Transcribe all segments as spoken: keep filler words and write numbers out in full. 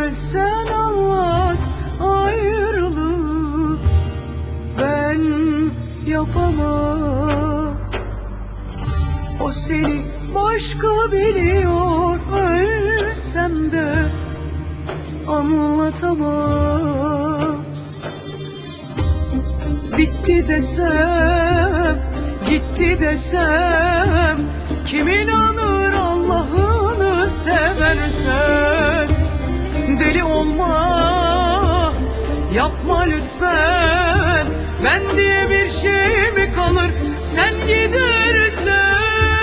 Sen anlat ayrılık, ben yapamam. O seni başka biliyor, ölsem de anlatamam. Bitti desem, gitti desem, kim inanır Allah'ını seversen? Deli olma, yapma lütfen, ben diye bir şey mi kalır sen gidersen?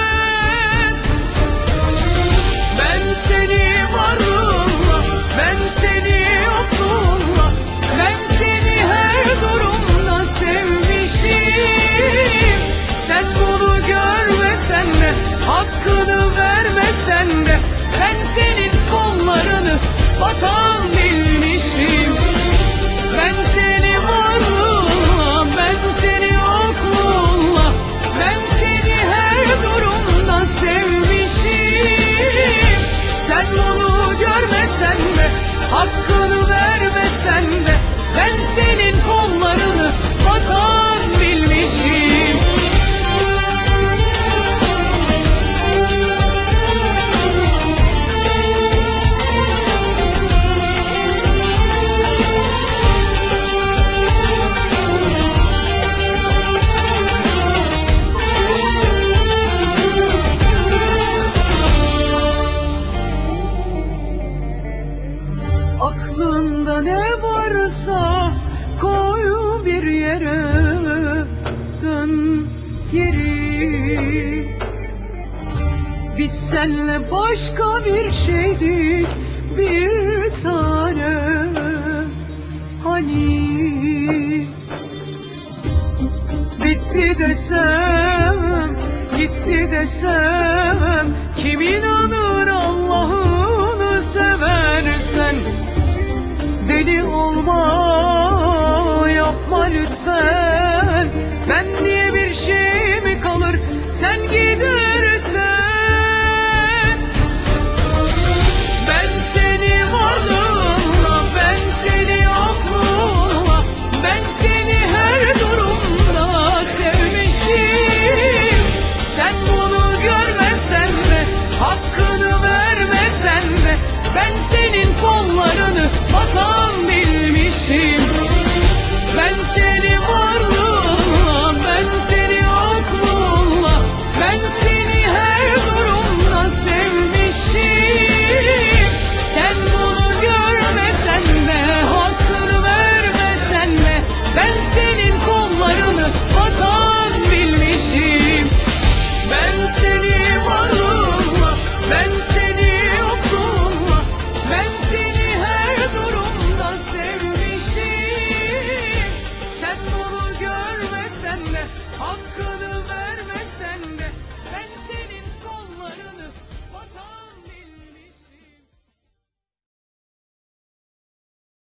Ben seni varlığınla, ben seni yokluğunla, ben seni her durumda sevmişim. Sen bunu görmesen de, hakkını vermesen de, ben senin kollarını vatan bilmişim. Ben seni varlığınla, ben seni yokluğunla, ben seni her durumda sevmişim. Sen bunu görmesen de, hakkını vermesen de, ben senin kollarını vatan bilmişim. Aklında ne varsa koy bir yere, dön geri. Biz senle başka bir şeydik bir tane, hani bitti desem, gitti desem, kim inanır Allah'ını seversen? Deli olma, yapma lütfen,